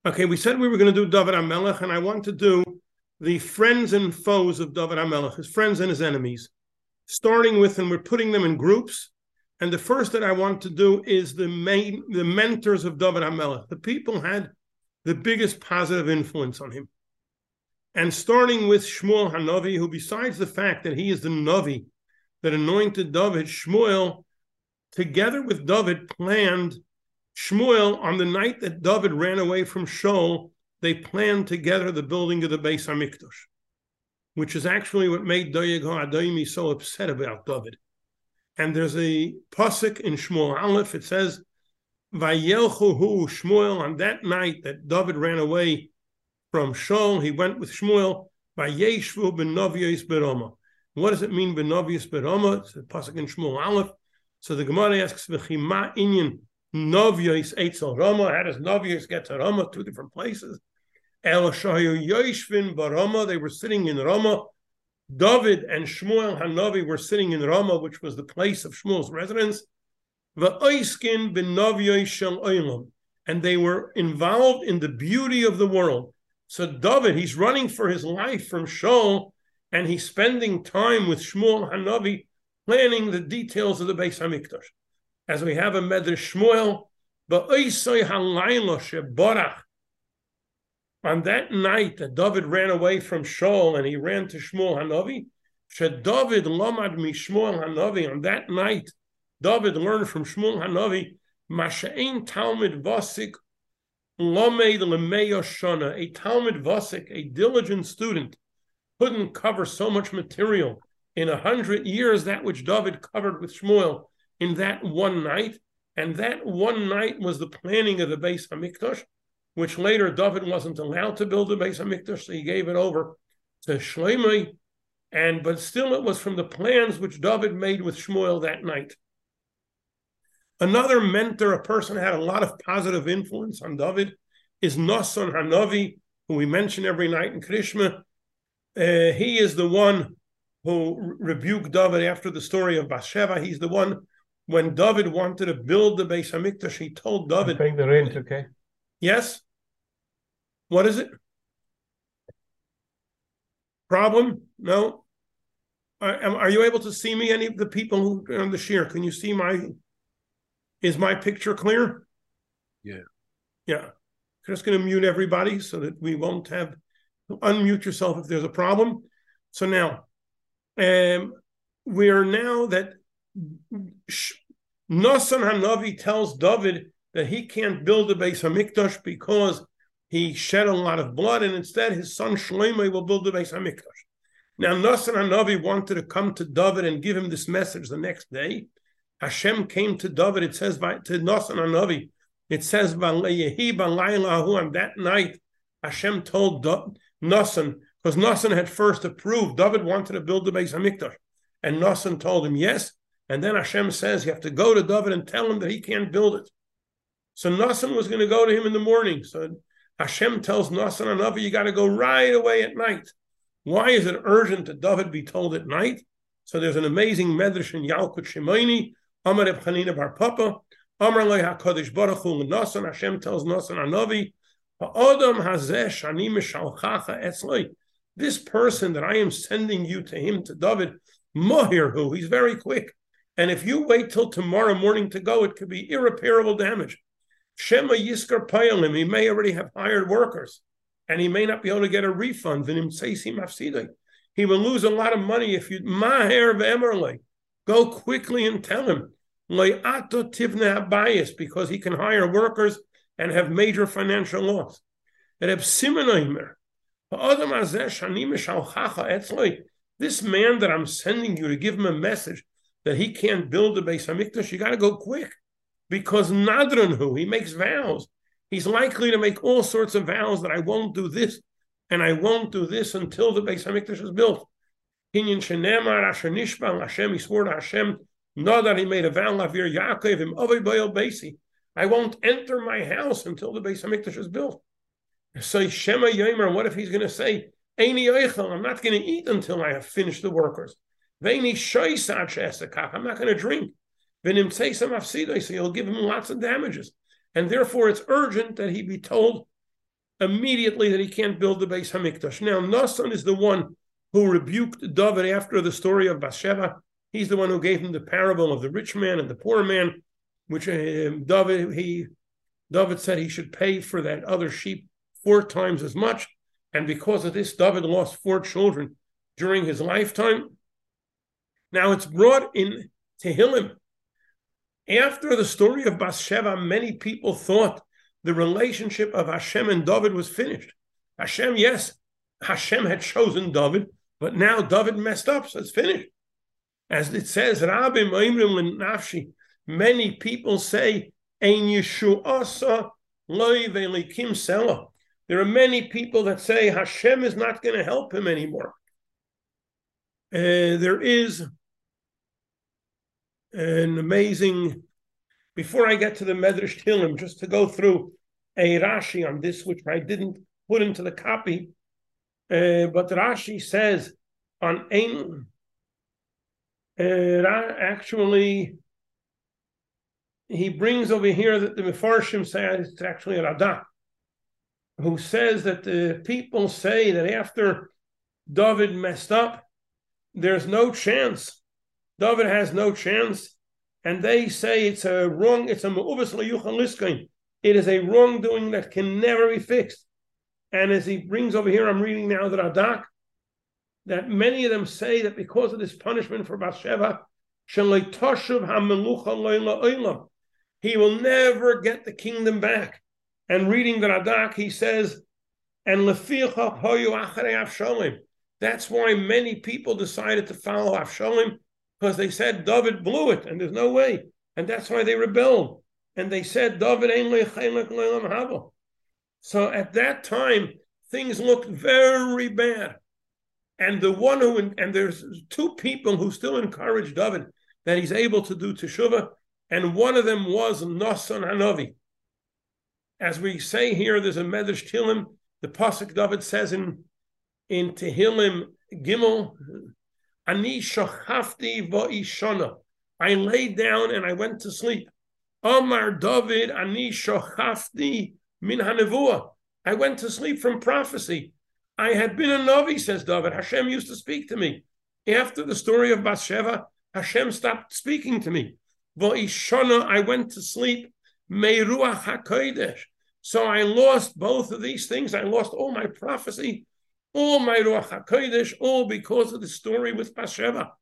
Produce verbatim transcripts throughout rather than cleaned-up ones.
Okay, we said we were going to do David HaMelech, and I want to do the friends and foes of David HaMelech, his friends and his enemies, starting with, and we're putting them in groups. And the first that I want to do is the main, the mentors of David HaMelech. The people had the biggest positive influence on him. And starting with Shmuel HaNavi, who besides the fact that he is the Navi that anointed David, Shmuel, together with David, planned Shmuel, on the night that David ran away from Shaul, they planned together the building of the Beis HaMikdash, which is actually what made Doeg HaAdomi so upset about David. And there's a pasuk in Shmuel Aleph, it says, Vayelchu hu Shmuel, on that night that David ran away from Shaul, he went with Shmuel, Vayeshvu b'Novios b'Rama. What does it mean, b'Novios b'Rama? It's a pasuk in Shmuel Aleph. So the Gemara asks, V'chima inyan Novios Eitzel Rama. How does Novios get to Rama? Two different places. El Shayu Yoshvin Barama. They were sitting in Rama. David and Shmuel HaNavi were sitting in Rama, which was the place of Shmuel's residence. V'oiskin ben Novios Shel Olam. And they were involved in the beauty of the world. So David, he's running for his life from Shaul, and he's spending time with Shmuel HaNavi, planning the details of the Beis HaMikdash. As we have a Medrash Shmuel, Ba'oisai halayla shebarach. On that night that David ran away from Shaul and he ran to Shmuel HaNavi, sheDavid lamad mishmuel HaNavi. On that night, David learned from Shmuel HaNavi, Masha'ein Talmud Vasik Lamed Lemeya Shana. A Talmud Vasik, a diligent student, couldn't cover so much material in a hundred years, that which David covered with Shmuel in that one night. And that one night was the planning of the Beis HaMikdash, which later David wasn't allowed to build the Beis HaMikdash, so he gave it over to Shlomo. And but still it was from the plans which David made with Shmuel that night. Another mentor, a person who had a lot of positive influence on David, is Nosson HaNavi, who we mention every night in Krishma. Uh, he is the one who rebuked David after the story of Bathsheba. He's the one, when David wanted to build the Beis HaMikdash, he told David... Paying the rent, okay? Yes? What is it? Problem? No? Are, are you able to see me, any of the people who are on the share? Can you see my... Is my picture clear? Yeah. Yeah. I'm just going to mute everybody so that we won't have... Unmute yourself if there's a problem. So now, um, we are now that Nosson HaNavi tells David that he can't build the Beis HaMikdash because he shed a lot of blood, and instead his son Shlomo will build the Beis HaMikdash. Now Nosson HaNavi wanted to come to David and give him this message the next day. Hashem came to David, it says by, to Nosson HaNavi, it says, on that night, Hashem told Nosson, because Nosson had first approved, David wanted to build the Beis HaMikdash, and Nosson told him yes, and then Hashem says you have to go to David and tell him that he can't build it. So Nosson was going to go to him in the morning. So Hashem tells Nosson HaNavi, you got to go right away at night. Why is it urgent that David be told at night? So there's an amazing medrash in Yalkut Shimoni, Amar Reb Chanina bar Papa, Amar Lei HaKadosh Baruch Hu Nosson, Hashem tells Nosson HaNavi, Ha'adam hazeh shani mishalchacha etzloi. This person that I am sending you to him, to David, Mohirhu, he's very quick. And if you wait till tomorrow morning to go, it could be irreparable damage. Shema Yiskar Payalim, he may already have hired workers, and he may not be able to get a refund. He will lose a lot of money if you Maher ve'emerle. Go quickly and tell him. Because he can hire workers and have major financial loss. This man that I'm sending you to give him a message that he can't build the Beis HaMikdash, you got to go quick, because Nadranhu, he makes vows. He's likely to make all sorts of vows that I won't do this and I won't do this until the Beis HaMikdash is built. Kinyan shenemar asher nishbal Hashem, he swore to Hashem, no, that he made a vow, lavir Yaakov him avei bayel beisi. I won't enter my house until the Beis HaMikdash is built. So Shema Yomer, what if he's going to say, Eini Eichel, I'm not going to eat until I have finished the workers. Veini Shoisat Shesekach, I'm not going to drink. Venim Tseisam Afsidai, so he'll give him lots of damages. And therefore it's urgent that he be told immediately that he can't build the Beis Hamikdash. Now, Nasan is the one who rebuked David after the story of Bathsheba. He's the one who gave him the parable of the rich man and the poor man, which uh, David he David said he should pay for that other sheep four times as much. And because of this, David lost four children during his lifetime. Now it's brought in Tehillim. After the story of Bathsheba, many people thought the relationship of Hashem and David was finished. Hashem, yes, Hashem had chosen David, but now David messed up, so it's finished. As it says, Rabim Oimrim Nafshi, many people say, Ein Yeshuasa Loi Velikim Selah. There are many people that say Hashem is not going to help him anymore. Uh, there is an amazing, before I get to the Medrash Tehillim, just to go through a Rashi on this, which I didn't put into the copy, uh, but Rashi says on Ein, uh, actually, he brings over here that the Mefarshim say it's actually a Radak, who says that the people say that after David messed up, there's no chance. David has no chance, and they say it's a wrong, it's a me'uvas leyuchal liskain. It is a wrongdoing that can never be fixed. And as he brings over here, I'm reading now the Radak, that many of them say that because of this punishment for Bathsheba, shalei toshuv hamelucha lo'ila olam, he will never get the kingdom back. And reading the Radak, he says, and leficha hoyu acharei Avshalom. That's why many people decided to follow Avshalom, because they said David blew it, and there's no way. And that's why they rebelled. And they said, David ein lechelek le'olam haba. So at that time, things looked very bad. And the one who, and there's two people who still encourage David that he's able to do teshuvah, and one of them was Nasan Hanavi. As we say here, there's a Medrash Tehillim. The Pasuk David says in, in Tehillim Gimel, Ani shachafti va'ishana. I laid down and I went to sleep. Amar David, Ani shachafti min hanevua. I went to sleep from prophecy. I had been a Navi, says David. Hashem used to speak to me. After the story of Bathsheba, Hashem stopped speaking to me. Va'ishana, I went to sleep. Meiruach HaKodesh. So I lost both of these things. I lost all my prophecy, all my Ruach HaKodesh, all because of the story with Bathsheba.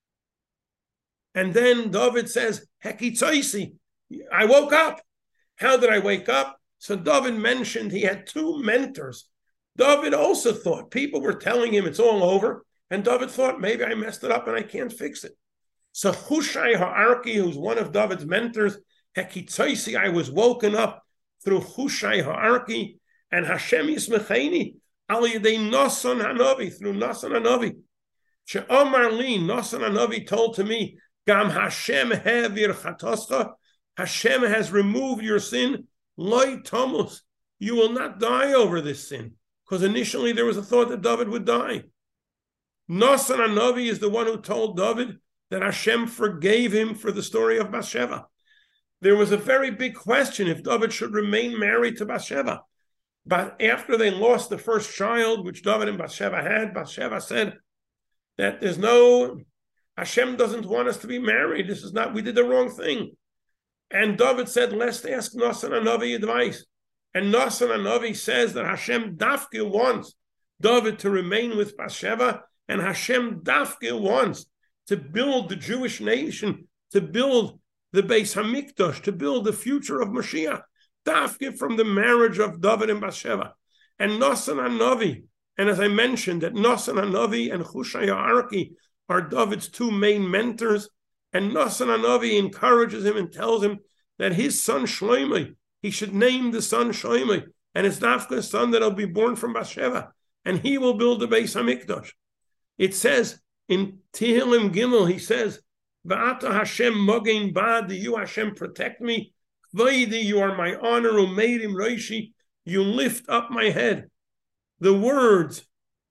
And then David says, Hekitzoisi, I woke up. How did I wake up? So David mentioned he had two mentors. David also thought, people were telling him it's all over, and David thought, maybe I messed it up and I can't fix it. So Hushai Ha'arki, who's one of David's mentors, Hekitzoisi, I was woken up through Hushai Ha'arki, and Hashem Yismecheni, Al Yedei Nasan Hanavi, through Nasan Hanavi. She'amar li, Nasan Hanavi told to me, Gam Hashem hevir chatoscha, Hashem has removed your sin, Loi Tomus, you will not die over this sin. Because initially there was a thought that David would die. Nasan Hanavi is the one who told David that Hashem forgave him for the story of Bathsheba. There was a very big question if David should remain married to Bathsheba. But after they lost the first child, which David and Bathsheba had, Bathsheba said that there's no, Hashem doesn't want us to be married. This is not, we did the wrong thing. And David said, let's ask Nasan Hanavi advice. And Nasan Hanavi says that Hashem Dafke wants David to remain with Bathsheba, and Hashem Dafke wants to build the Jewish nation, to build the Beis Hamikdash, to build the future of Mashiach. Dafke from the marriage of David and Bathsheba. And Nasan Hanavi, and as I mentioned, that Nasan Hanavi and Hushai Ha'arki are David's two main mentors, and Nasan Hanavi encourages him and tells him that his son Shlomo, he should name the son Shlomo, and it's Dafke's son that'll be born from Bathsheba, and he will build the Beis Hamikdash. It says in Tehillim Gimel, he says, Va'ata Hashem mogein ba'ad, you Hashem protect me. Kvaidi, you are my honor, umeirim roishi, you lift up my head. The words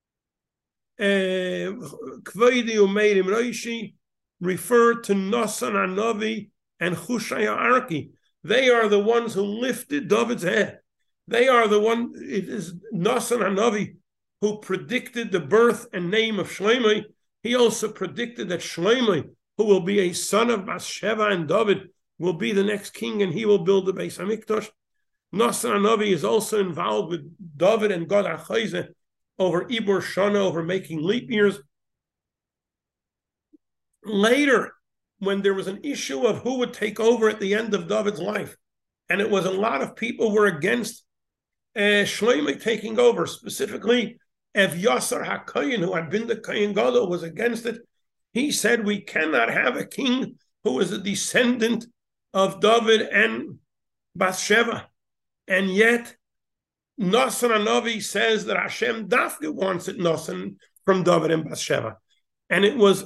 Kvaidi umeirim roishi refer to Nasan Hanavi and Hushai Ha'arki. They are the ones who lifted David's head. They are the one, it is Nasan Hanavi who predicted the birth and name of Shlomo. He also predicted that Shlomo, who will be a son of Bathsheba and David, will be the next king, and he will build the Beis Hamikdash. Nasan Hanavi is also involved with David and God Achayze over Ibur Shana, over making leap years. Later, when there was an issue of who would take over at the end of David's life, and it was a lot of people were against uh, Shlomo taking over, specifically Evyasar HaKohen, who had been the Kohen Gadol, was against it. He said, we cannot have a king who is a descendant of David and Bathsheba. And yet, Nasan Hanavi says that Hashem Dafka wants it, Nasan, from David and Bathsheba. And it was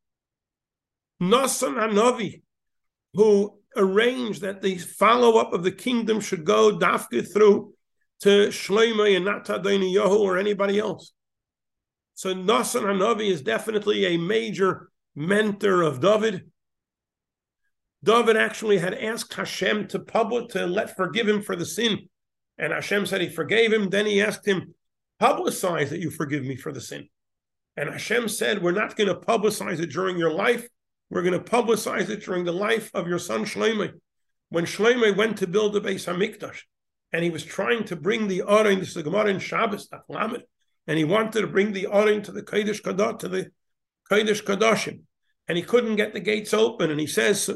Nasan Hanavi who arranged that the follow-up of the kingdom should go Dafka through to Shlomo and not to Adoniyahu or anybody else. So Nasan Hanavi is definitely a major mentor of David. David actually had asked Hashem to public to let forgive him for the sin, and Hashem said he forgave him. Then he asked him, publicize that you forgive me for the sin. And Hashem said, we're not going to publicize it during your life. We're going to publicize it during the life of your son Shlomo. When Shlomo went to build the Beis Hamikdash, and he was trying to bring the Aron, this is the Gemara in Shabbos, and he wanted to bring the Aron to the Kodesh Kadosh, to the Kodesh Kadoshim, and he couldn't get the gates open, and he says,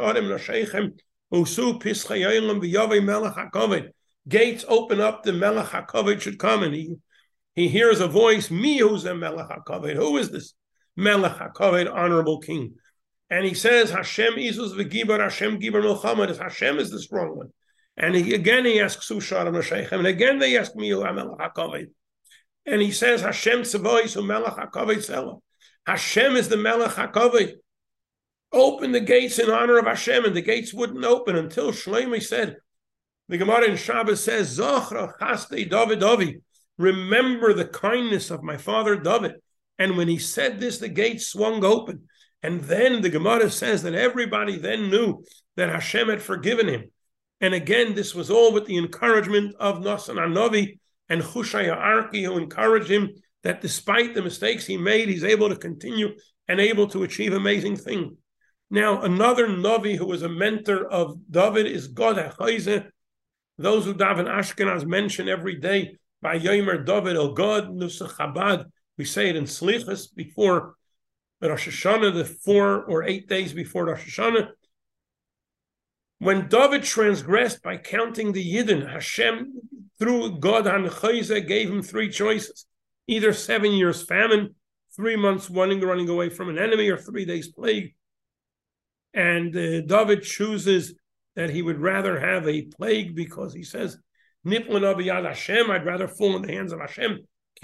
gates open up, the Melech HaKavod should come, and he, he hears a voice, me who's the Melech HaKavod, who is this Melech HaKavod, honorable king? And he says, Hashem Izus v'gibar, Hashem gibar Muhammad, Hashem is the strong one. And he, again he asks Sushar Mashaychem, and again they ask me, Melech HaKavod. And he says, Hashem Tzavois, who Melech HaKavod Selah. Hashem is the Melech HaKavod. Open the gates in honor of Hashem, and the gates wouldn't open until Shlomo said, the Gemara in Shabbos says, Zochra Chastei David Davi, remember the kindness of my father David. And when he said this, the gates swung open. And then the Gemara says that everybody then knew that Hashem had forgiven him. And again, this was all with the encouragement of Nasan Hanavi and Hushai HaArki, who encouraged him that despite the mistakes he made, he's able to continue and able to achieve amazing things. Now, another Navi who was a mentor of David is God HaChayze. Those who daven Ashkenaz mention every day by Yomer David El God Nusach Chabad. We say it in Slichas before Rosh Hashanah, the four or eight days before Rosh Hashanah. When David transgressed by counting the Yidden, Hashem, through God HaChayze, gave him three choices. Either seven years famine, three months running, running away from an enemy, or three days plague. And uh, David chooses that he would rather have a plague because he says, Niplan b'yad Hashem, I'd rather fall in the hands of Hashem.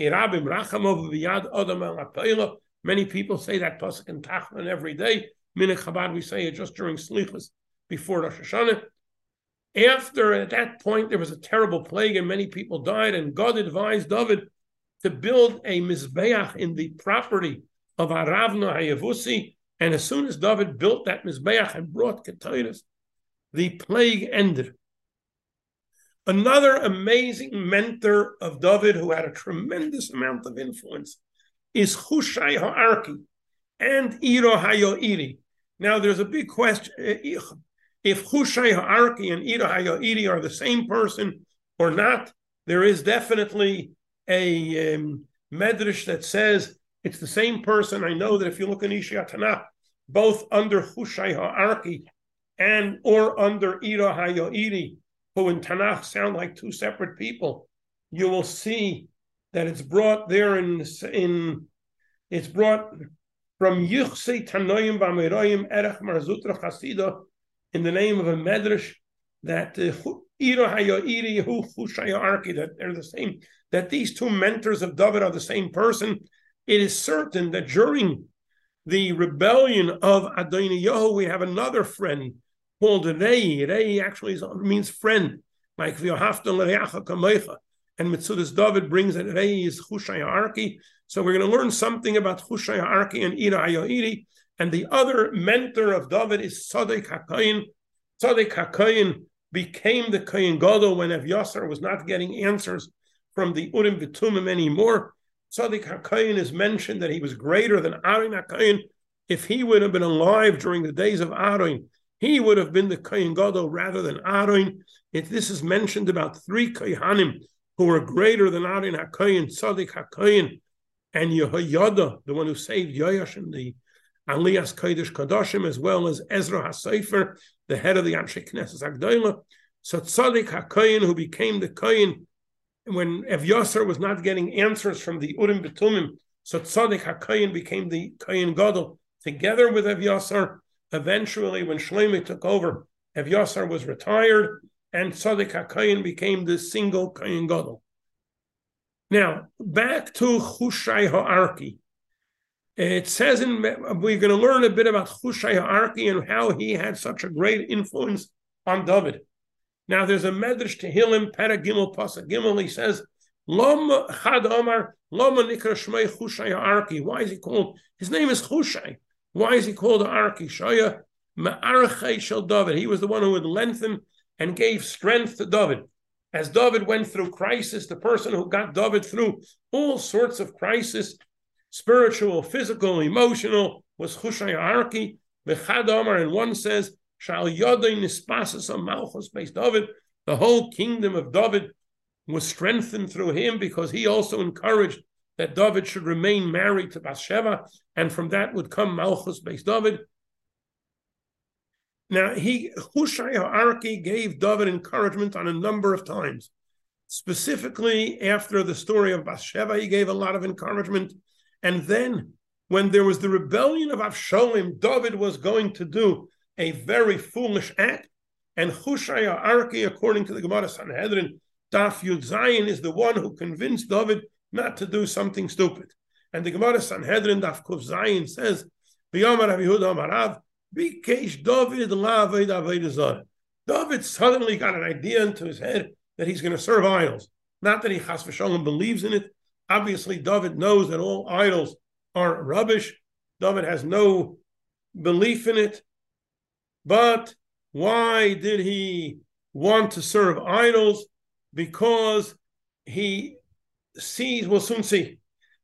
Many people say that pasuk in Tachlan every day. Minhag Chabad, we say it just during Slichas before Rosh Hashanah. After, at that point, there was a terrible plague and many people died, and God advised David to build a Mizbeach in the property of Aravna Hayavusi, and as soon as David built that Mizbeach and brought Ketairas, the plague ended. Another amazing mentor of David who had a tremendous amount of influence is Hushai HaArki and Iro HaYoiri. Now there's a big question, if Hushai HaArki and Iro HaYoiri are the same person or not. There is definitely a um, medrash that says it's the same person. I know that if you look in Ishia Tanakh, both under Hushai HaArki and or under Iro HaYoiri, who in Tanakh sound like two separate people, you will see that it's brought there in, in it's brought from Yuchsei Tanoim V'Ameroyim Erech Marzutra Chasida in the name of a medrash that Iro HaYoiri Hu Hushai HaArki, that they're the same, that these two mentors of David are the same person. It is certain that during the rebellion of Adoniyahu, we have another friend called Rei. Rei actually is, means friend, like V'yohavta l'reacha kamecha. And Metzudas David brings that Rei is Hushai HaArki. So we're going to learn something about Hushai HaArki and Iro HaYoiri. And the other mentor of David is Tzadok HaKohen. Tzadok HaKohen became the Kohen Gadol when Evyasar was not getting answers from the Urim V'Tumim anymore. Tzadik HaKohen is mentioned that he was greater than Aaron HaKohen. If he would have been alive during the days of Aaron, he would have been the Kohen Gadol rather than Aaron. If this is mentioned about three Kohanim who were greater than Aaron HaKohen, Tzadik HaKohen, and Yehoyada, the one who saved Yoash in the Aliyas Kodesh Kadoshim, as well as Ezra HaSefer, the head of the Anshe Knesset Agdola. So Tzadik HaKohen, who became the Kohen when Evyasar was not getting answers from the Urim B'Tumim, so Tzadik HaKohen became the Kohen Gadol together with Evyasar. Eventually, when Shlomo took over, Evyasar was retired, and Tzadik HaKohen became the single Kohen Gadol. Now, back to Hushai HaArki. It says, in, we're going to learn a bit about Hushai HaArki and how he had such a great influence on David. Now, there's a Medrash Tehillim, Perek Gimel, Pasuk Gimel. He says, Lom Chad Omar, Loma Nikra Shmei Hushai HaArki. Why is he called? His name is Hushai. Why is he called Arki? Shaya Ma'archei Shel David. He was the one who would lengthen and gave strength to David. As David went through crisis, the person who got David through all sorts of crisis, spiritual, physical, emotional, was Hushai HaArki. V'chad Omar, and one says, Shal Yodei Nispasas Malchus based David. The whole kingdom of David was strengthened through him because he also encouraged that David should remain married to Bathsheba, and from that would come Malchus based David. Now, he Hushai HaArki gave David encouragement on a number of times. Specifically, after the story of Bathsheba, he gave a lot of encouragement. And then, when there was the rebellion of Avshalom, David was going to do a very foolish act. And Hushai HaArki, according to the Gemara Sanhedrin, Daf Yud Zayin, is the one who convinced David not to do something stupid. And the Gemara Sanhedrin, Daf Kuf Zayin, says, V'yamar Rav Yehuda Amarav, Bikesh David la'aved avodah zarah. David suddenly got an idea into his head that he's going to serve idols. Not that he chas v'shalom believes in it. Obviously, David knows that all idols are rubbish. David has no belief in it. But why did he want to serve idols? Because he sees, we'll soon see,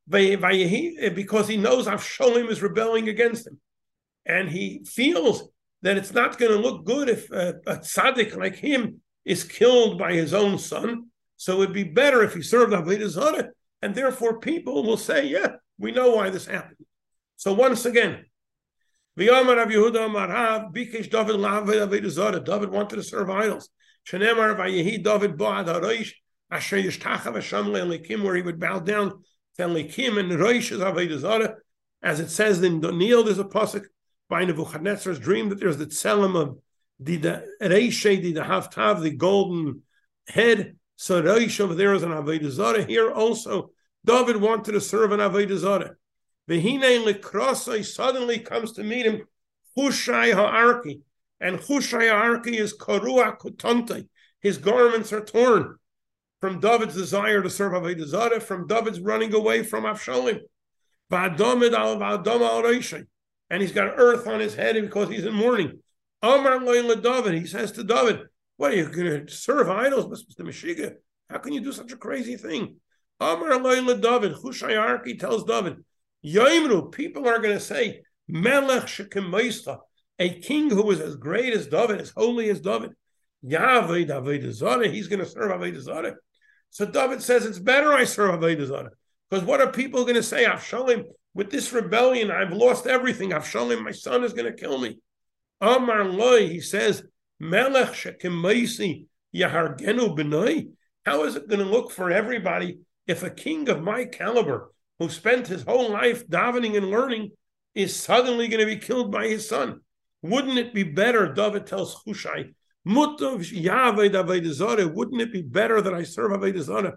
because he knows Avshalom is rebelling against him. And he feels that it's not going to look good if a, a tzaddik like him is killed by his own son. So it'd be better if he served Avodah Zarah, and therefore people will say, yeah, we know why this happened. So once again, V'yamar Rav Yehuda Amar Rav, Bikesh David la'aved Avodah Zarah. David wanted to serve idols. Shenemar Vayehi David ba'ad haroish asher yishtachav Hashem le'elikim, where he would bow down to elikim, and roish is Avodah Zarah. As it says in Daniel, there's a pasuk by Nebuchadnezzar's dream that there's the tselem of the Reishe, the Haftav, the golden head. So Reish over there is an Avodah Zarah. Here also, David wanted to serve an Avodah Zarah. V'hinei lekrosai, suddenly comes to meet him Hushai HaArki. And Hushai HaArki is Korua Kutonte. His garments are torn from David's desire to serve Avodah Zarah, from David's running away from Avshalom. V'adomid al v'adom al Reishe. And he's got earth on his head because he's in mourning. Amar Loila David, he says to David, what are you going to serve idols, Mister Meshiga? How can you do such a crazy thing? Amar Loila David, Hushai HaArki tells David, Yoimru, people are going to say, Melech Shekemoischa, a king who is as great as David, as holy as David. Yaved Avodah Zarah, he's going to serve Avodah Zarah. So David says, it's better I serve Avodah Zarah. Because what are people going to say? Avshalom, with this rebellion, I've lost everything. Avshalom, my son, is going to kill me. Amar Loi, he says, Melech Shekemoisi Yahargenu B'nai. How is it going to look for everybody if a king of my caliber, who spent his whole life davening and learning, is suddenly going to be killed by his son? Wouldn't it be better, David tells Hushai, Mutav Yaved Avodah Zarah, wouldn't it be better that I serve Avodah Zarah?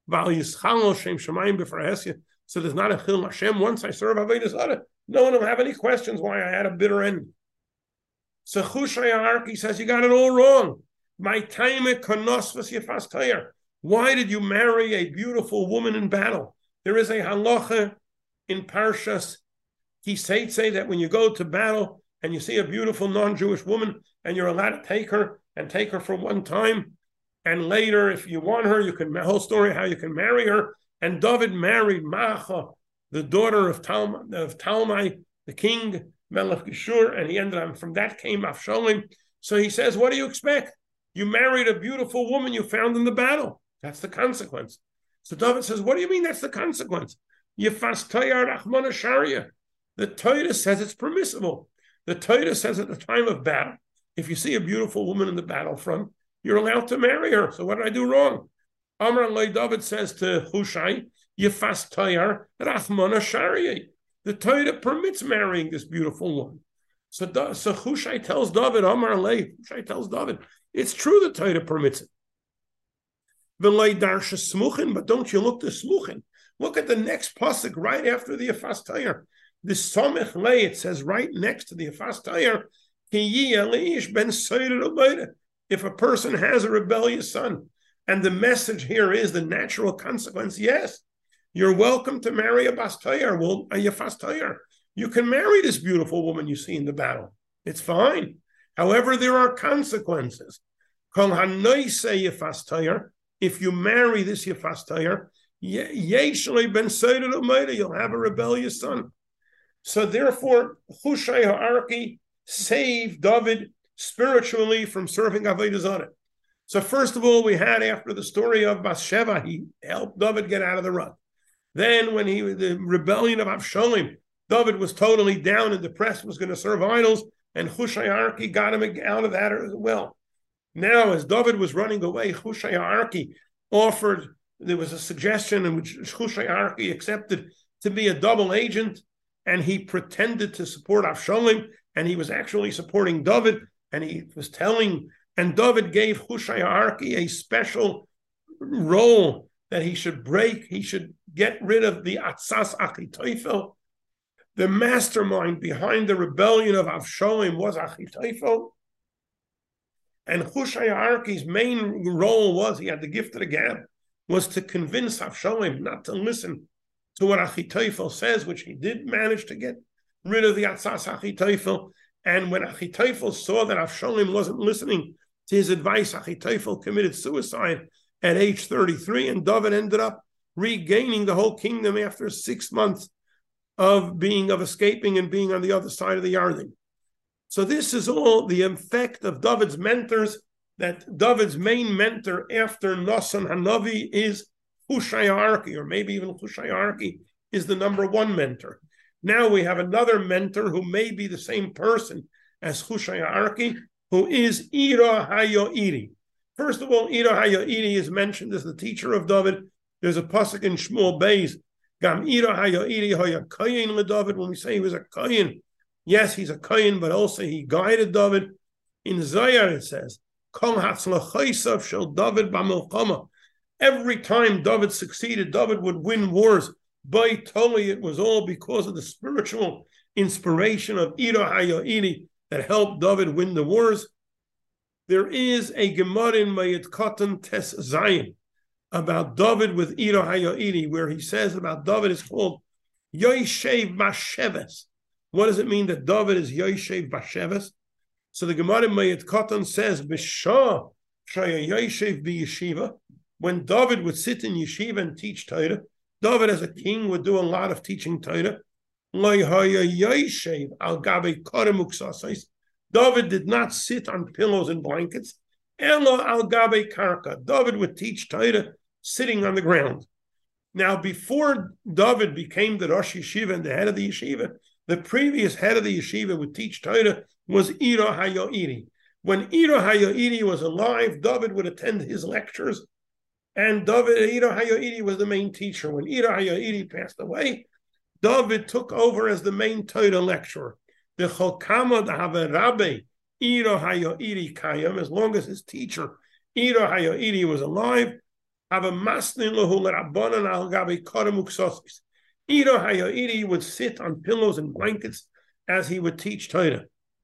So there's not a Chil Hashem. Once I serve Avodah Zarah, no one will have any questions why I had a bitter end. So Hushai HaArki says, you got it all wrong. My time konosvas yefas tayar. Why did you marry a beautiful woman in battle? There is a halacha in Parshas Kiseitze that when you go to battle and you see a beautiful non-Jewish woman and you're allowed to take her and take her for one time. And later, if you want her, you can, the whole story how you can marry her. And David married Maacha, the daughter of, Tal, of Talmai, the king, Melech Geshur, and he ended up, from that came Avshalom. So he says, what do you expect? You married a beautiful woman you found in the battle. That's the consequence. So David says, what do you mean that's the consequence? Yefas Tayar Rachmana Sharia. The Torah says it's permissible. The Torah says at the time of battle, if you see a beautiful woman in the battlefront, you're allowed to marry her. So what did I do wrong? Amar Loi David says to Hushai, Yefas Tayar Rachmana Sharia. The Torah permits marrying this beautiful woman. So, so Hushai tells David, Amar Loi, Hushai tells David, it's true the Torah permits it. But don't you look to Smuchin? Look at the next pasuk right after the Yefas Tayar. The Somech Lei, it says right next to the Yefas Tayar, if a person has a rebellious son, and the message here is the natural consequence, yes, you're welcome to marry a Bas Tayar, well, a Yefas Tayar. You can marry this beautiful woman you see in the battle. It's fine. However, there are consequences. If you marry this Yefas Tayar, you'll have a rebellious son. So therefore, Hushai Ha'arki saved David spiritually from serving Avodah Zarah. So first of all, we had, after the story of Bathsheba, he helped David get out of the rut. Then when he the rebellion of Avshalom, David was totally down and depressed, was going to serve idols, and Hushai Ha'arki got him out of that as well. Now, as David was running away, Hushai Ha'arki offered, there was a suggestion in which Hushai Ha'arki accepted to be a double agent, and he pretended to support Avshalom, and he was actually supporting David, and he was telling, and David gave Hushai Ha'arki a special role that he should break, he should get rid of the Atzas Achitophel. The mastermind behind the rebellion of Avshalom was Achitophel. And Hushai Ha'arki's main role was, he had the gift of the gab, was to convince Avshalom not to listen to what Achitophel says, which he did manage to get rid of the Atzas Achitophel. And when Achitophel saw that Avshalom wasn't listening to his advice, Achitophel committed suicide at age thirty-three, and David ended up regaining the whole kingdom after six months of being, of escaping and being on the other side of the Yarden. So this is all the effect of David's mentors, that David's main mentor after Nasan Hanavi is Hushai Ha'arki, or maybe even Hushai Ha'arki is the number one mentor. Now we have another mentor who may be the same person as Hushai Ha'arki, who is Ira Hayoiri. First of all, Ira Hayoiri is mentioned as the teacher of David. There's a pasuk in Shmuel Beis, Gam Ira Hayoiri Haya Kayin LeDavid, when we say he was a Kayin. Yes, he's a Kayin, but also he guided David. In Zayar it says, Kol Hatzlachaisav Shel David B'Milchama. Every time David succeeded, David would win wars. By Toli, it was all because of the spiritual inspiration of Ira Hayoiri that helped David win the wars. There is a Gemara in Mayit Katan Tes Zayin about David with Ira Hayoiri, where he says about David is called Yoshev Basheves. What does it mean that David is Yoshev Basheves? So the Gemara in Mayit Katan says, B'shah Shaya Yoshev B'yeshiva, when David would sit in yeshiva and teach Torah, David as a king would do a lot of teaching Torah. David did not sit on pillows and blankets. Elo al gabe karka. David would teach Torah sitting on the ground. Now, before David became the Rosh Yeshiva and the head of the yeshiva, the previous head of the yeshiva would teach Torah was Ira Hayoiri. When Ira Hayoiri was alive, David would attend his lectures, and David Ira Hayoiri was the main teacher. When Ira Hayoiri passed away, David took over as the main Torah lecturer. The Cholkama Dahave Rabbe Ira Hayoiri Kayam, as long as his teacher Ira Hayoiri was alive, have a masnin lahu l'rabbanan al gabe karem uksosis. Ira Hayoiri would sit on pillows and blankets as he would teach Torah.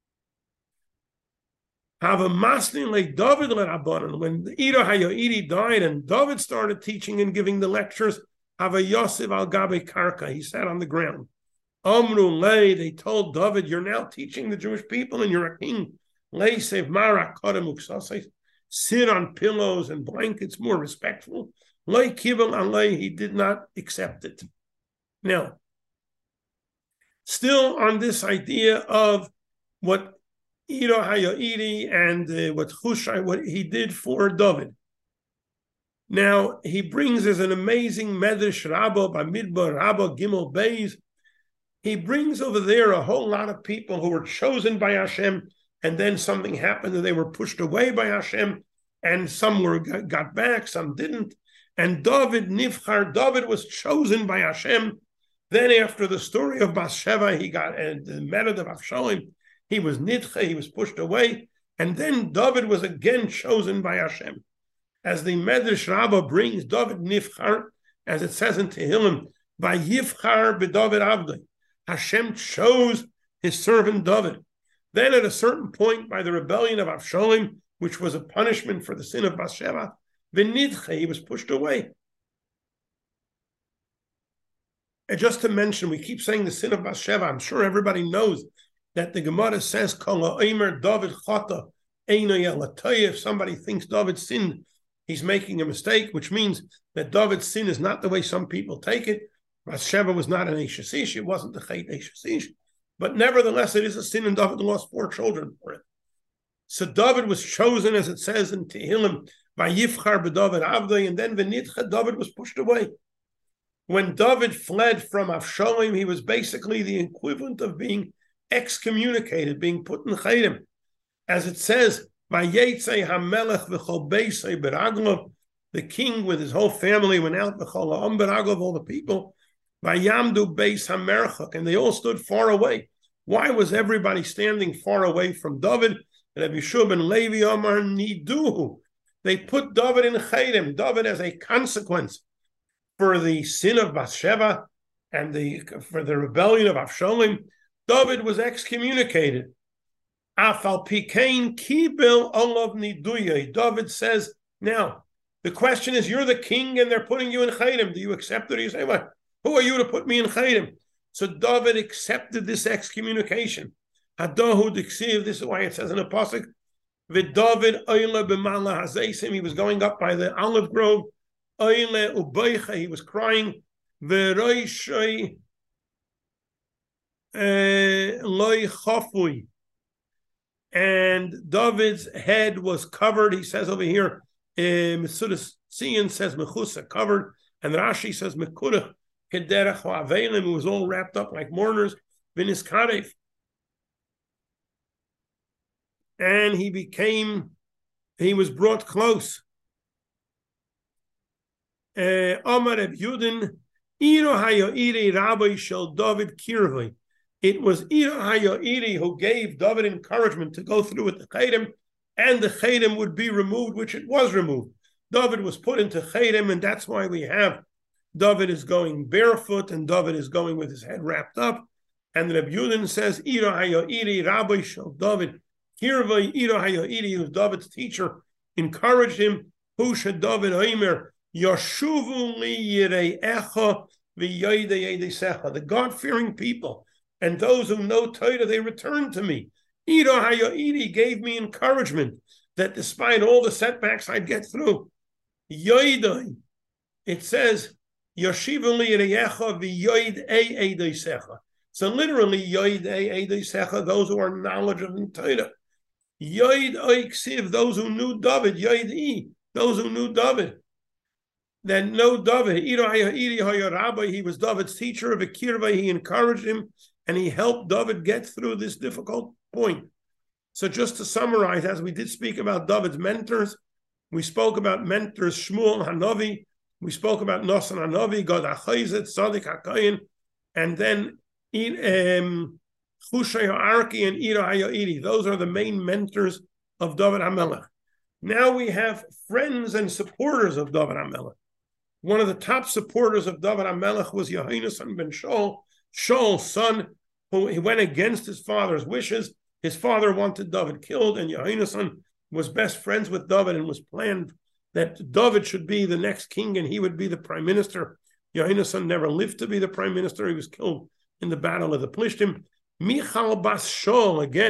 Have a masnin like David l'rabbanan. When Ira Hayoiri died and David started teaching and giving the lectures, have a Yosef al gabe karka. He sat on the ground. Amru lei, they told David, you're now teaching the Jewish people and you're a king. Leisev Mara Kodem sit on pillows and blankets, more respectful. Lei Kibel Alei, he did not accept it. Now, still on this idea of what Iro Hayoiri and uh, what Hushai, what he did for David. Now, he brings as an amazing Medrash Rabbah by Midbar Rabbah Gimel Beis. He brings over there a whole lot of people who were chosen by Hashem, and then something happened and they were pushed away by Hashem, and some were got back, some didn't. And David Nivchar, David was chosen by Hashem. Then after the story of Bathsheba, he got and the Mered of Avshalom, he was Nidche, he was pushed away. And then David was again chosen by Hashem. As the Medrash Rabbah brings, David Nivchar, as it says in Tehillim, by Yivchar b'David Avdei, Hashem chose his servant David. Then at a certain point, by the rebellion of Avshalom, which was a punishment for the sin of Bathsheba, v'nidche, he was pushed away. And just to mention, we keep saying the sin of Bathsheba. I'm sure everybody knows that the Gemara says, Kol ha'omer David chata eino yelatay. If somebody thinks David sinned, he's making a mistake, which means that David's sin is not the way some people take it. Bathsheba was not an Eshes Ish, it wasn't the Chet Eshes Ish. But nevertheless, it is a sin, and David lost four children for it. So David was chosen, as it says in Tehillim, by Yivchar b'David Avdei, and then v'nidcha, David was pushed away. When David fled from Avshalom, he was basically the equivalent of being excommunicated, being put in Chayim. As it says, by Yetzei HaMelech v'chol beisei b'raglov, the king with his whole family went out, v'chol ha'am b'raglov, all the people, by Yamdu beis HaMerchak, and they all stood far away. Why was everybody standing far away from David? Rabbi Yeshua ben Levi Amar Niduhu. They put David in Chayim, David as a consequence for the sin of Bathsheba and the for the rebellion of Avshalom. David was excommunicated. Afal pikein kibel olav niduyah. David says, now, the question is, you're the king and they're putting you in Chayim. Do you accept it? Or you say, what? Who are you to put me in Chayim? So David accepted this excommunication. Hadahu diksiv, this is why it says in the pasuk, v'David oile b'mala hazeisim, he was going up by the olive grove, oile ubeicha, he was crying, v'roishoi loy chafui, and David's head was covered. He says over here, Mesudas Tzion says mechusa, covered, and Rashi says mekurach kederach ha'avelim, it was all wrapped up like mourners, v'niskaref. And he became, he was brought close. Omar Reb Yudin, Iro Hayoiri Rabbi Shel David Kirvei. It was Iro Hayoiri who gave David encouragement to go through with the Chayim, and the Chayim would be removed, which it was removed. David was put into Chayim, and that's why we have David is going barefoot, and David is going with his head wrapped up. And Reb Yudin says, Iro Hayoiri Rabbi Shel David Kirvei, Iro Hayoiri, who's David's teacher, encouraged him. Who should David Omer? Yashuvu li yireicha v'yodei yedesecha. The God-fearing people and those who know Torah, they return to me. Iro Hayoiri gave me encouragement that despite all the setbacks I'd get through. Yodei, it says, Yashivu li yireicha v'yodei yedesecha. So literally, yodei yedesecha, those who are knowledgeable in Torah. Yod oiksiv, those who knew David. Yod e, those who knew David. That know David. He was David's teacher of Akirva. He encouraged him and he helped David get through this difficult point. So just to summarize, as we did speak about David's mentors, we spoke about mentors Shmuel Hanavi, we spoke about Nosan Hanavi, Gad HaChayzet, Tzaddik HaKayin, and then um, Hushai HaArki and Iro Hayoiri. Those are the main mentors of David HaMelech. Now we have friends and supporters of David HaMelech. One of the top supporters of David HaMelech was Yehonasan ben Shaul, Shaul's son, who he went against his father's wishes. His father wanted David killed, and Yehonasan was best friends with David and was planned that David should be the next king and he would be the prime minister. Yehonasan never lived to be the prime minister. He was killed in the battle of the Plishtim. Michal bas Shaul, again,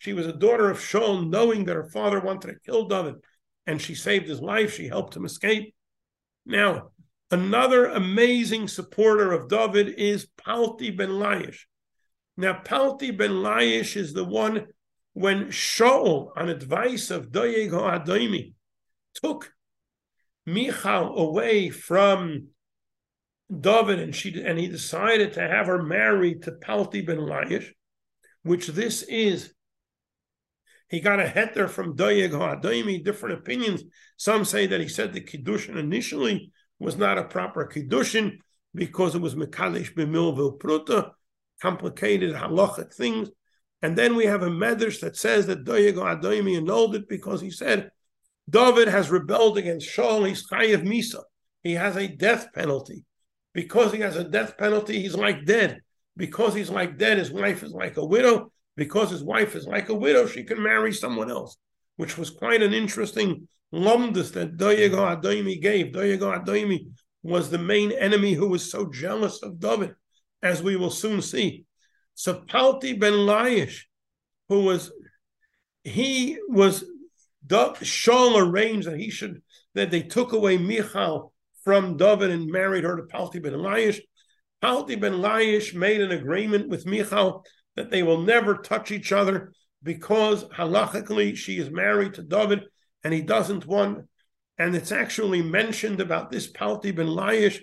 She was a daughter of Shaul, knowing that her father wanted to kill David, and she saved his life. She helped him escape. Now, another amazing supporter of David is Palti ben Laish. Now, Palti ben Laish is the one when Shaul, on advice of Doeg HaAdomi, took Michal away from David, and she and he decided to have her married to Palti ben Laish, which this is. He got a heter from Doeg HaAdomi, different opinions. Some say that he said the Kiddushin initially was not a proper Kiddushin because it was Mekadesh b'milvil pruta, complicated halachic things. And then we have a medrash that says that Doeg HaAdomi annulled it because he said, David has rebelled against Shaul, he's chayav misa. He has a death penalty. Because he has a death penalty, he's like dead. Because he's like dead, his wife is like a widow. Because his wife is like a widow, she can marry someone else, which was quite an interesting lumdus that Doeg HaAdomi gave. Doeg HaAdomi was the main enemy who was so jealous of David, as we will soon see. So Palti ben Laish, who was, he was, Shaul arranged that he should, that they took away Michal from David and married her to Palti ben Laish. Palti ben Laish made an agreement with Michal that they will never touch each other because halachically she is married to David and he doesn't want, and it's actually mentioned about this Palti ben Laish.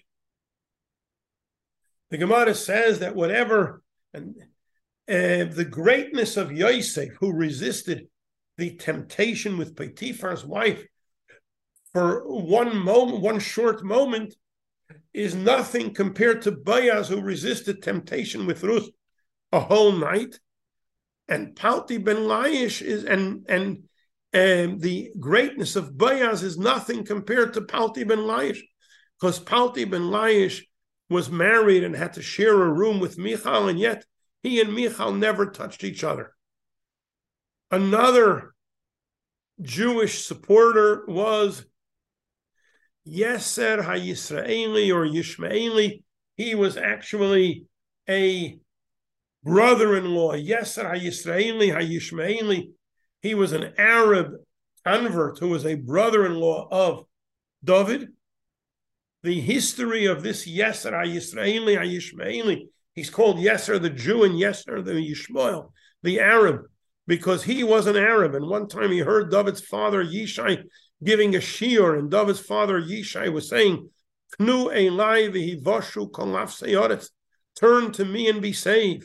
The Gemara says that whatever, and uh, the greatness of Yosef, who resisted the temptation with Potiphar's wife for one moment, one short moment, is nothing compared to Boaz, who resisted temptation with Ruth a whole night. And Palti ben Laish is, and and um, the greatness of Boaz is nothing compared to Palti ben Laish, because Palti ben Laish was married and had to share a room with Michal, and yet he and Michal never touched each other. Another Jewish supporter was Yeser HaYisraeli or Yishmaeli. He was actually a brother-in-law, Yeser HaYisraeli HaYishmaeli. He was an Arab convert who was a brother-in-law of David. The history of this Yeser HaYisraeli HaYishmaeli, he's called Yeser the Jew and Yeser the Yishmael, the Arab, because he was an Arab. And one time he heard David's father Yishai giving a shiur, and David's father Yishai was saying, Knu elai v'hivoshu kol nafsei haaretz, turn to me and be saved.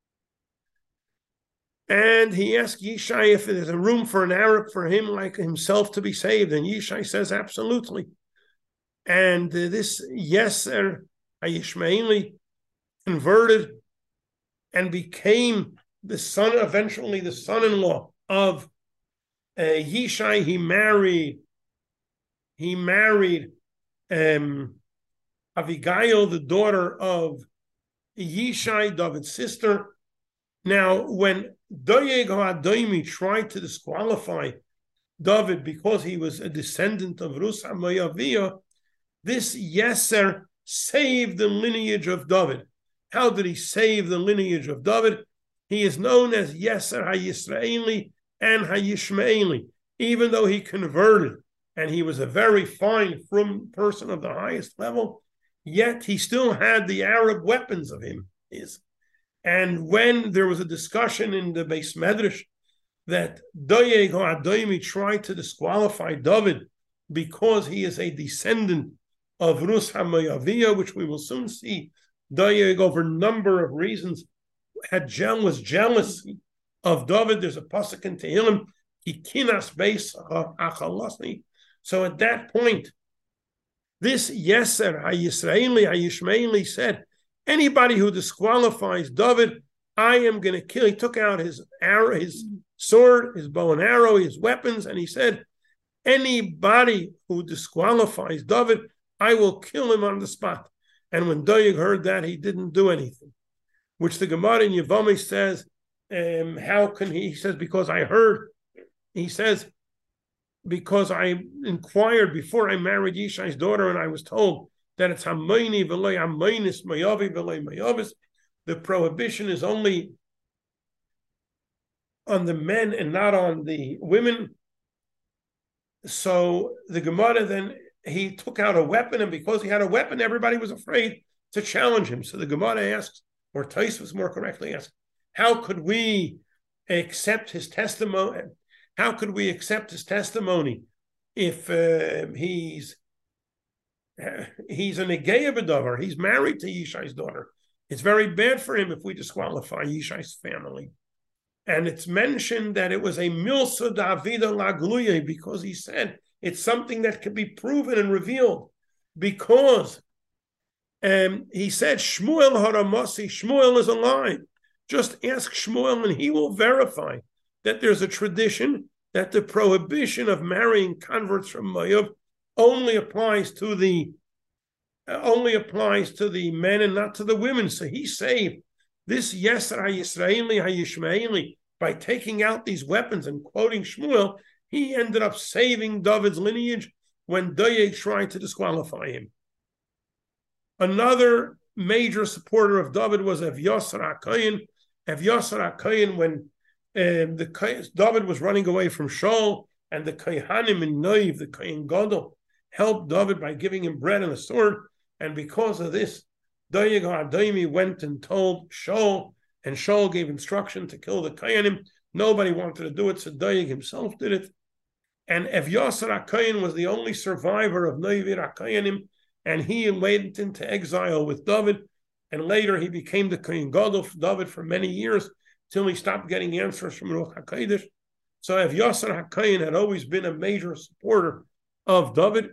And he asked Yishai if there's a room for an Arab for him like himself to be saved. And Yishai says, absolutely. And uh, this Yeser HaYishmaeli converted and became the son, eventually the son-in-law of uh, Yishai. He married, he married um, Abigail, the daughter of Yishai, David's sister. Now, when Doeg HaAdomi tried to disqualify David because he was a descendant of Rus HaMoaviyah, this Yeser saved the lineage of David. How did he save the lineage of David? He is known as Yeser HaYisraeli and HaYishmaeli, even though he converted and he was a very fine, frum person of the highest level, yet he still had the Arab weapons of him. His. And when there was a discussion in the Beis Medrash that Doeg HaAdomi tried to disqualify David because he is a descendant of Rus HaMoaviyah, which we will soon see, Doeg, over a number of reasons, had was jealous of David. There's a pasuk in Tehillim, Ikinas beis achalasni. So at that point, this Yeser HaYisraeli HaYishmaeli said, anybody who disqualifies David, I am going to kill. He took out his arrow, his sword, his bow and arrow, his weapons, and he said, anybody who disqualifies David, I will kill him on the spot. And when Doeg heard that, he didn't do anything, which the Gemara in Yevamot says, um, how can he? He says, because I heard, he says, because I inquired before I married Yishai's daughter, and I was told that it's hamoini v'loy hamoinis mayavi v'loy mayavis. The prohibition is only on the men and not on the women. So the Gemara then, he took out a weapon, and because he had a weapon, everybody was afraid to challenge him. So the Gemara asks, or Tosfos more correctly asks, how could we accept his testimony? How could we accept his testimony if uh, he's uh, he's a negaya b'davar? He's married to Yishai's daughter. It's very bad for him if we disqualify Yishai's family. And it's mentioned that it was a milsa davida lagluye, because he said it's something that can be proven and revealed. Because um, he said Shmuel haramasi, Shmuel is a lie. Just ask Shmuel and he will verify that there's a tradition that the prohibition of marrying converts from Moab only applies to the uh, only applies to the men and not to the women. So he saved this Yeser HaYisraeli HaYishmaeli by taking out these weapons and quoting Shmuel. He ended up saving David's lineage when Doeg tried to disqualify him. Another major supporter of David was Evyaser HaKohen. Evyaser HaKohen, when um, the David was running away from Shaul, and the Kohanim in Noiv, the Kohen Gadol, helped David by giving him bread and a sword. And because of this, Doeg HaAdomi went and told Shaul, and Shaul gave instruction to kill the Kohanim. Nobody wanted to do it, so Doeg himself did it. And Evyaser HaKohen was the only survivor of Noivir HaKohanim, and he went into exile with David, and later he became the Kohen Gadol for David for many years, till he stopped getting answers from Ruach HaKodesh. So Evyaser HaKohen had always been a major supporter of David.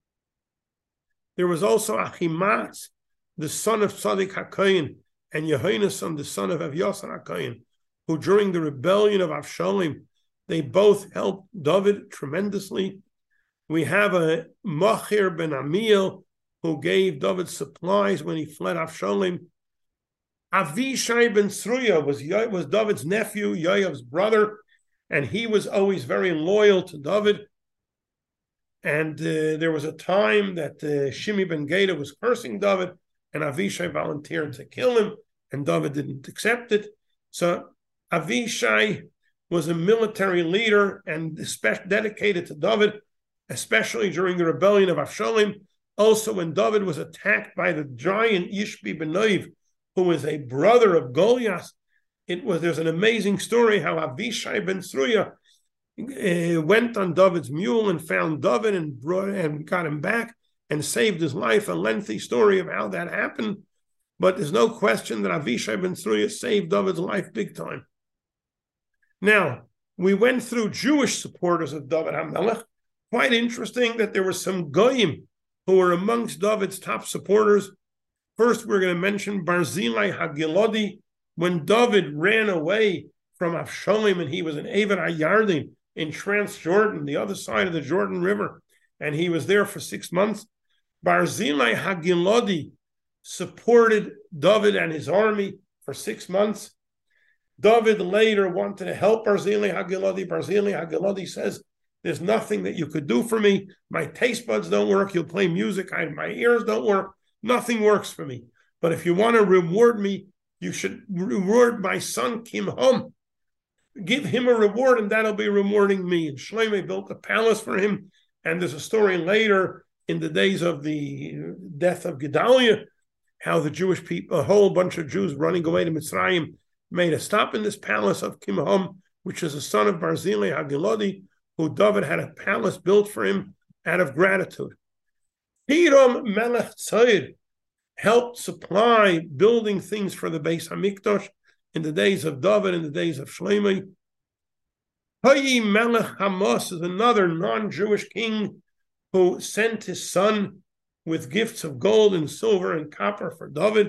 There was also Achimaatz, the son of Tzadik HaKohen, and Yehonasan, the son of Evyaser HaKohen, who during the rebellion of Avshalom, they both helped David tremendously. We have a Machir ben Amiel, who gave David supplies when he fled Avshalom. Avishai ben Sruya was, was David's nephew, Yoav's brother, and he was always very loyal to David. And uh, there was a time that uh, Shimi ben Geda was cursing David, and Avishai volunteered to kill him, and David didn't accept it. So Avishai was a military leader and dedicated to David, especially during the rebellion of Avshalom. Also, when David was attacked by the giant Yishbi ben Noiv, who was a brother of Goliath, it was there's an amazing story how Avishai ben Sruya uh, went on David's mule and found David and brought and got him back and saved his life. A lengthy story of how that happened, but there's no question that Avishai ben Sruya saved David's life big time. Now, we went through Jewish supporters of David HaMelech. Quite interesting that there were some Goyim who were amongst David's top supporters. First, we're going to mention Barzillai Hagiladi. When David ran away from Avshalom and he was in Eved HaYarden in Transjordan, the other side of the Jordan River, and he was there for six months, Barzillai Hagiladi supported David and his army for six months. David later wanted to help Barzillai Hagiladi. Barzillai Hagiladi says, there's nothing that you could do for me. My taste buds don't work. You'll play music. I, my ears don't work. Nothing works for me. But if you want to reward me, you should reward my son Kimham. Give him a reward, and that'll be rewarding me. And Shlomo built a palace for him. And there's a story later in the days of the death of Gedaliah, how the Jewish people, a whole bunch of Jews running away to Mitzrayim, made a stop in this palace of Kimham, which is a son of Barzillai Hagiladi, who David had a palace built for him out of gratitude. Hiram Melech Tzayir helped supply building things for the Beis HaMikdash in the days of David, in the days of Shlomo. Hayi Melech Hamas is another non-Jewish king who sent his son with gifts of gold and silver and copper for David.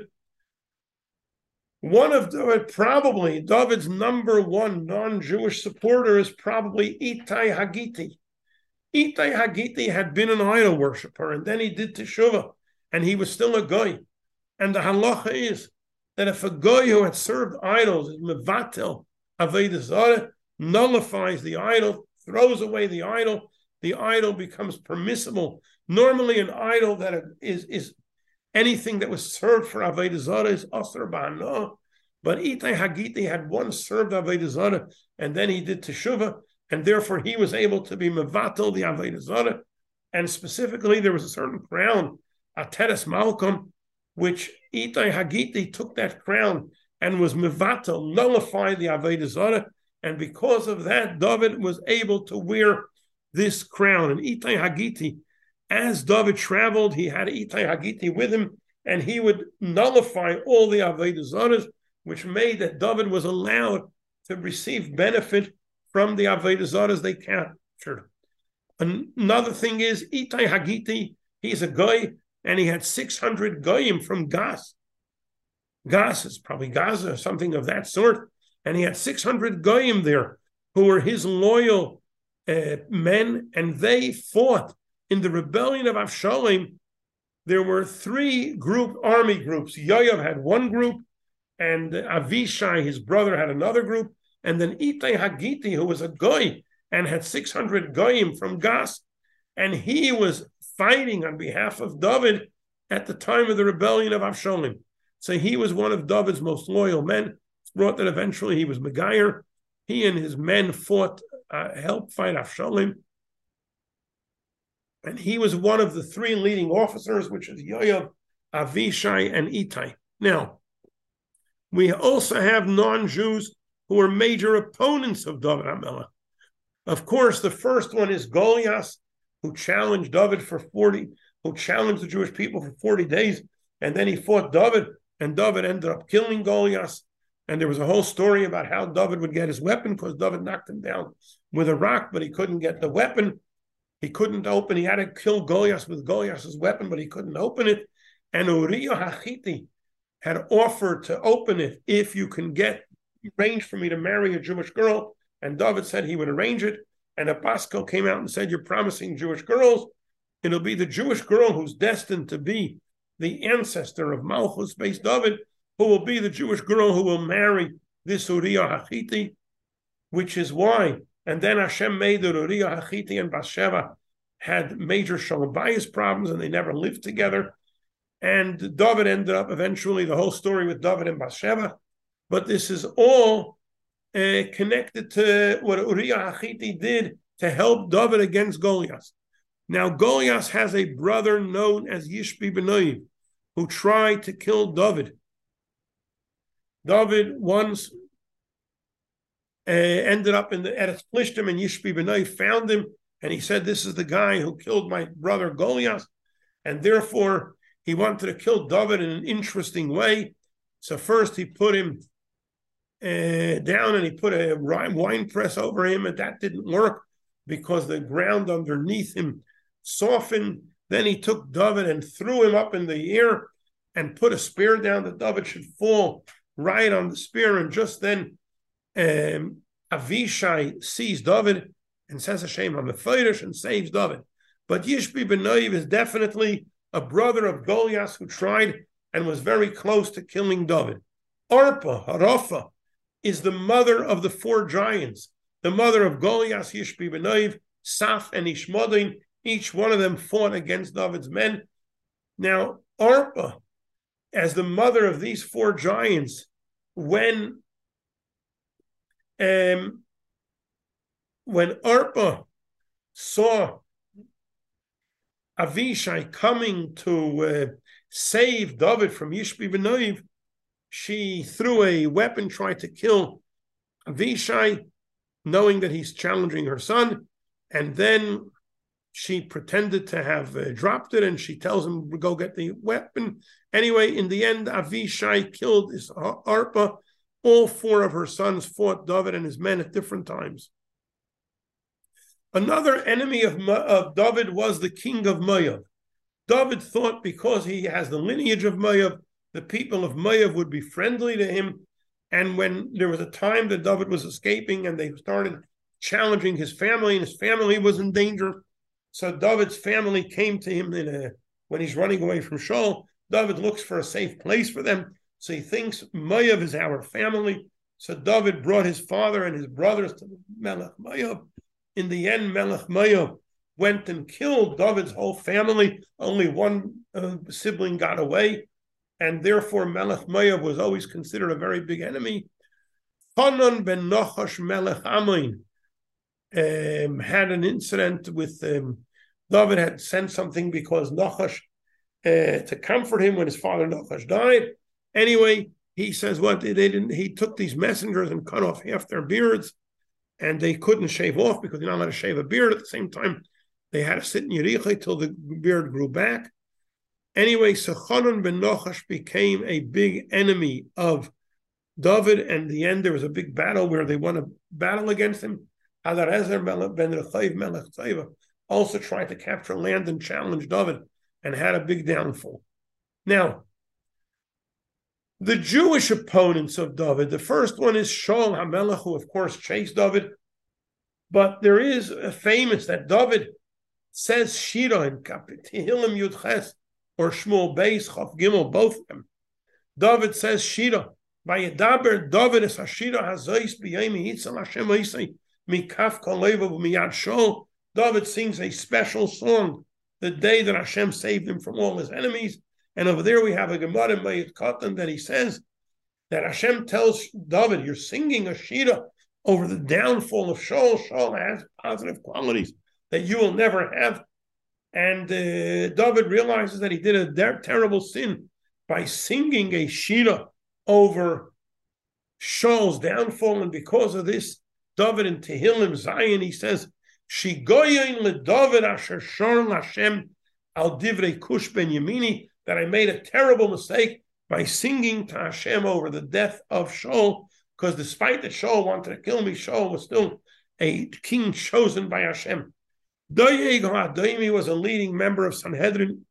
One of David, probably David's number one non-Jewish supporter is probably Itai Hagiti. Itai Hagiti had been an idol worshiper, and then he did teshuvah, and he was still a goy. And the halacha is that if a goy who had served idols is mevatel avodah zarah, nullifies the idol, throws away the idol, the idol becomes permissible. Normally, an idol that is is anything that was served for avodah zarah is asur ba'ana, But Itai Hagiti had once served Avodah Zarah, and then he did Teshuvah, and therefore he was able to be mevatel the Avodah Zarah. And specifically, there was a certain crown, Ateres Malcolm, which Itai Hagiti took that crown and was mevatel, nullified the Avodah Zarah, and because of that, David was able to wear this crown. And Itai Hagiti, as David traveled, he had Itai Hagiti with him, and he would nullify all the Avodah Zarahs, which made that David was allowed to receive benefit from the Avodah Zarahs they captured. Another thing is, Itai Hagiti, he's a guy, and he had six hundred goyim from Gas. Gas is probably Gaza or something of that sort. And he had six hundred goyim there who were his loyal uh, men, and they fought in the rebellion of Avshalom. There were three group army groups. Yoav had one group, and Avishai, his brother, had another group, and then Itai Hagiti, who was a goy and had six hundred goyim from Gas, and he was fighting on behalf of David at the time of the rebellion of Avshalom. So he was one of David's most loyal men. It's brought that eventually he was Megayer. He and his men fought, uh, helped fight Avshalom. And he was one of the three leading officers, which is Yoav, Avishai, and Itai. Now, we also have non-Jews who are major opponents of David HaMelech. Of course, the first one is Goliath, who challenged David for forty, who challenged the Jewish people for forty days, and then he fought David, and David ended up killing Goliath. And there was a whole story about how David would get his weapon, because David knocked him down with a rock, but he couldn't get the weapon. He couldn't open, he had to kill Goliath with Goliath's weapon, but he couldn't open it. And Uriah Hachiti had offered to open it if you can get arrange for me to marry a Jewish girl. And David said he would arrange it. And Abasko came out and said, you're promising Jewish girls. It'll be the Jewish girl who's destined to be the ancestor of Malchus, based David, who will be the Jewish girl who will marry this Uriah Hachiti, which is why. And then Hashem made that Uriah Hachiti and Bathsheba had major shalom bayis problems, and they never lived together. And David ended up eventually, the whole story with David and Bathsheba. But this is all uh, connected to what Uriah Hachiti did to help David against Goliath. Now, Goliath has a brother known as Yishbi Benoiv, who tried to kill David. David once uh, ended up in the Eretz Plishtim, and Yishbi Benoiv found him, and he said, this is the guy who killed my brother Goliath, and therefore he wanted to kill David in an interesting way. So first he put him uh, down, and he put a wine press over him, and that didn't work because the ground underneath him softened. Then he took David and threw him up in the air and put a spear down that David should fall right on the spear. And just then um, Avishai sees David and says Hashem on the Feidish and saves David. But Yishbi Benoiv is definitely a brother of Goliath who tried and was very close to killing David. Arpa, Harafa, is the mother of the four giants, the mother of Goliath, Yishbi Benoiv, Saf, and Ishmadin. Each one of them fought against David's men. Now, Arpa, as the mother of these four giants, when, um, when Arpa saw Avishai coming to uh, save David from Yishbi Benoiv, she threw a weapon, tried to kill Avishai, knowing that he's challenging her son, and then she pretended to have uh, dropped it, and she tells him to go get the weapon. Anyway, in the end, Avishai killed this Arpa. All four of her sons fought David and his men at different times. Another enemy of, of David was the king of Moab. David thought because he has the lineage of Moab, the people of Moab would be friendly to him. And when there was a time that David was escaping and they started challenging his family, and his family was in danger, so David's family came to him in a, when he's running away from Shaul. David looks for a safe place for them. So he thinks Moab is our family. So David brought his father and his brothers to Melech Moab. In the end, Melech Moab went and killed David's whole family. Only one uh, sibling got away. and therefore Melech Moav was always considered a very big enemy. Hanan ben Nachash Melech Ammon um, had an incident with um, David had sent something because Nachash uh, to comfort him when his father Nachash died. Anyway, he says what they didn't. He took these messengers and cut off half their beards, and they couldn't shave off because you're not allowed to shave a beard. At the same time, they had to sit in Yericha till the beard grew back. Anyway, so Hanan ben Nachash became a big enemy of David, and in the end there was a big battle where they won a battle against him. Hadarezer ben Rechav Melech Tzeva also tried to capture land and challenge David and had a big downfall. Now, the Jewish opponents of David, the first one is Shaul HaMelech, who of course chased David, but there is a famous that David says Shira in Tehillim Yud Ches or Shmuel Beis Chaf Gimel, both of them. David says Shira. Vayedaber David es Hashira Hazois b'Yom Yitzal Hashem Oisei mikaf kol levav miyad Shaul. David sings a special song the day that Hashem saved him from all his enemies. And over there we have a Gemara in Mayit Katan that he says that Hashem tells David, you're singing a Shira over the downfall of Shaul. Shaul has positive qualities that you will never have. And uh, David realizes that he did a de- terrible sin by singing a Shira over Shaul's downfall. And because of this, David in Tehillim Zion, he says, Shigoyin le David asher shor Hashem al divrei Kush ben Yemini, that I made a terrible mistake by singing to Hashem over the death of Shaul, because despite that Shaul wanted to kill me, Shaul was still a king chosen by Hashem. Doeg HaDaimi was a leading member of Sanhedrin.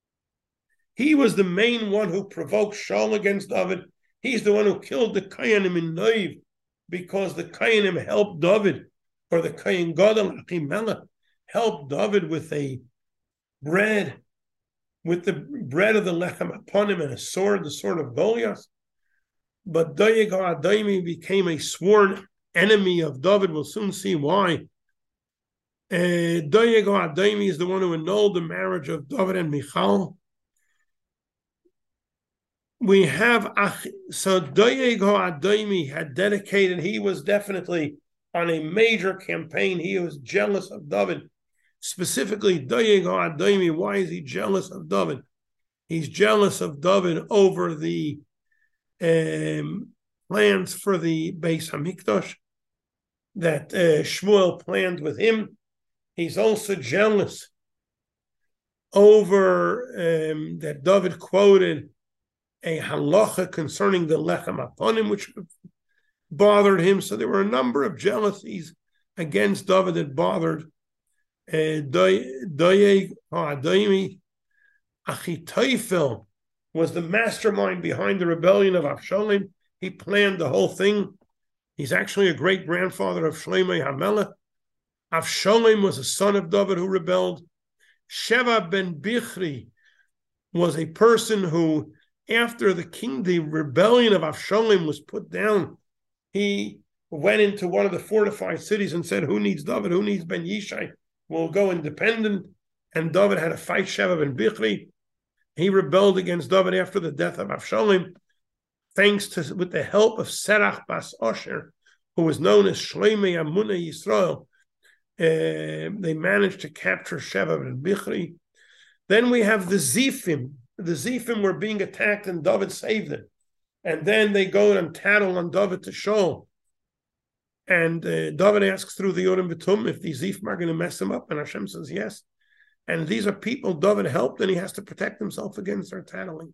He was the main one who provoked Shaul against David. He's the one who killed the Kayanim in Noiv, because the Kayanim helped David, or the Kayan Gadol Achimelech helped David with a bread, with the bread of the Lechem upon him and a sword, the sword of Goliath. But Doeg HaDaimi became a sworn enemy of David. We'll soon see why. Uh, Doeg HaDaimi is the one who annulled the marriage of David and Michal. We have, so Doeg HaDaimi had dedicated, he was definitely on a major campaign. He was jealous of David. Specifically, Doeg HaDaimi, why is he jealous of David? He's jealous of David over the um, plans for the Beis HaMikdash that uh, Shmuel planned with him. He's also jealous over um, that David quoted a halacha concerning the lechem upon him, which bothered him. So there were a number of jealousies against David that bothered uh, Doeg HaDaimi. Achitophel was the mastermind behind the rebellion of Avshalom. He planned the whole thing. He's actually a great grandfather of Shlomo HaMelech. Avshalom was a son of David who rebelled. Sheva ben Bichri was a person who, after the king, the rebellion of Avshalom was put down, he went into one of the fortified cities and said, who needs David? Who needs Ben Yishai? We'll go independent. And David had to fight Sheva ben Bichri. He rebelled against David after the death of Avshalom, thanks to, with the help of Serach bas Osher, who was known as Shloimeh Amunah Yisrael. Uh, they managed to capture Sheva ben Bichri. Then we have the Zifim. The Zifim were being attacked and David saved them. And then they go and tattle on David to Shaul. And uh, David asks through the Urim V'Tum if the Zifim are going to mess him up. And Hashem says yes. And these are people David helped, and he has to protect himself against their tattling.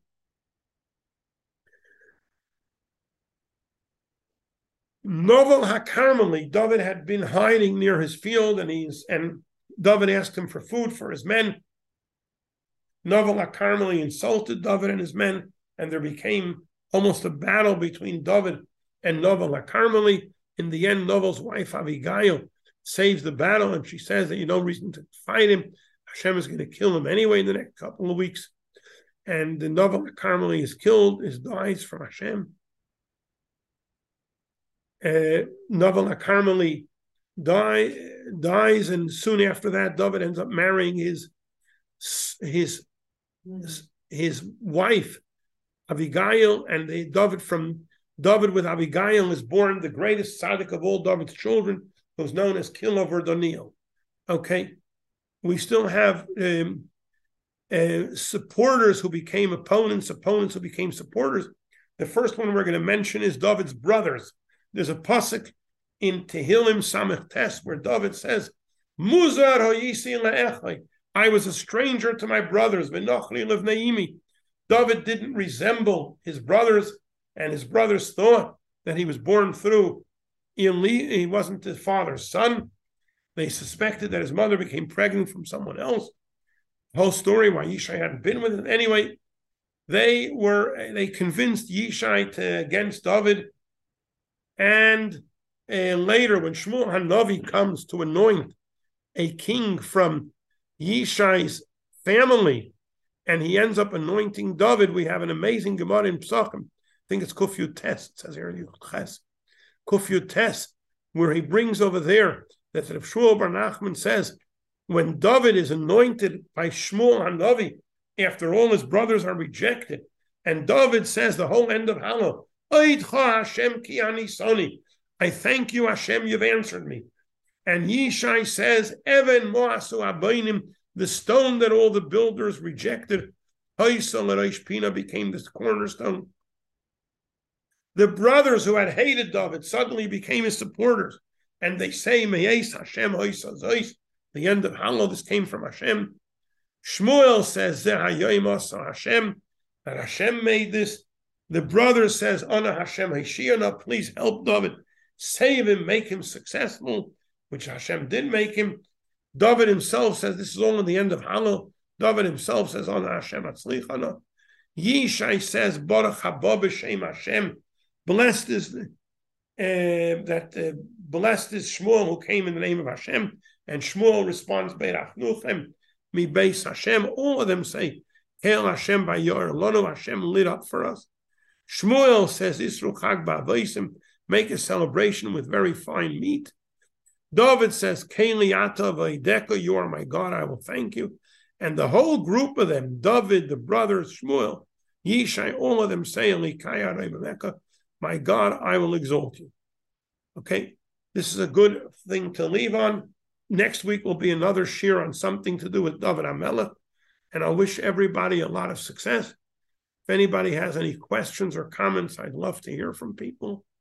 Novel HaKarmeli, David had been hiding near his field, and he's and David asked him for food for his men. Novel HaKarmeli insulted David and his men, and there became almost a battle between David and Novel HaKarmeli. In the end, Novel's wife Abigail saves the battle, and she says that you have no reason to fight him. Hashem is going to kill him anyway in the next couple of weeks. And the Novel HaKarmeli is killed, is dies from Hashem. Uh, Novel HaKarmeli die, dies, and soon after that, David ends up marrying his his his wife, Abigail, and the David from David with Abigail is born the greatest tzaddik of all David's children, who's known as Kilav Daniel. Okay, we still have um, uh, supporters who became opponents, opponents who became supporters. The first one we're going to mention is David's brothers. There's a pasuk in Tehillim Samech Tes where David says, "Muzar hoyisi le'echai." I was a stranger to my brothers. V'nochli levneimi. David didn't resemble his brothers, and his brothers thought that he was born through Eli. He wasn't his father's son. They suspected that his mother became pregnant from someone else. The whole story why Yishai hadn't been with him. Anyway, they were they convinced Yishai to against David. And uh, later, when Shmuel Hanavi comes to anoint a king from Yishai's family, and he ends up anointing David, we have an amazing Gemara in Psachim. I think it's Kuf Yud Tes. It says here in Ches. Kuf Yud Tes, where he brings over there that Rav Shmuel Bar Nachman says, when David is anointed by Shmuel Hanavi, after all his brothers are rejected, and David says the whole end of Hallel, Hashem ki ani soni. I thank you, Hashem, you've answered me. And Yishai says, Even moasu abaynim, the stone that all the builders rejected, became this cornerstone. The brothers who had hated David suddenly became his supporters. And they say, Hashem, the end of Hallel, this came from Hashem. Shmuel says, Hashem, that Hashem made this. The brother says, Ana Hashem Hashiana, please help David, save him, make him successful, which Hashem did make him. David himself says, this is all in the end of Hallel. David himself says, Ana Hashem Atzlichana. Yishai says, Baruch haba b'shem Hashem, blessed is the, uh, that uh, blessed is Shmuel who came in the name of Hashem, and Shmuel responds, Beirachnuchem mi beis Hashem. All of them say, Hail Hashem b'yor lanu, Hashem lit up for us. Shmuel says, Isru chag ba'avaisim, make a celebration with very fine meat. David says, Keli ata v'ideka, you are my God, I will thank you. And the whole group of them, David, the brothers, Shmuel, Yishai, all of them say, Elikaya Rebeleka, my God, I will exalt you. Okay, this is a good thing to leave on. Next week will be another shir on something to do with David HaMelech, and I wish everybody a lot of success. If anybody has any questions or comments, I'd love to hear from people.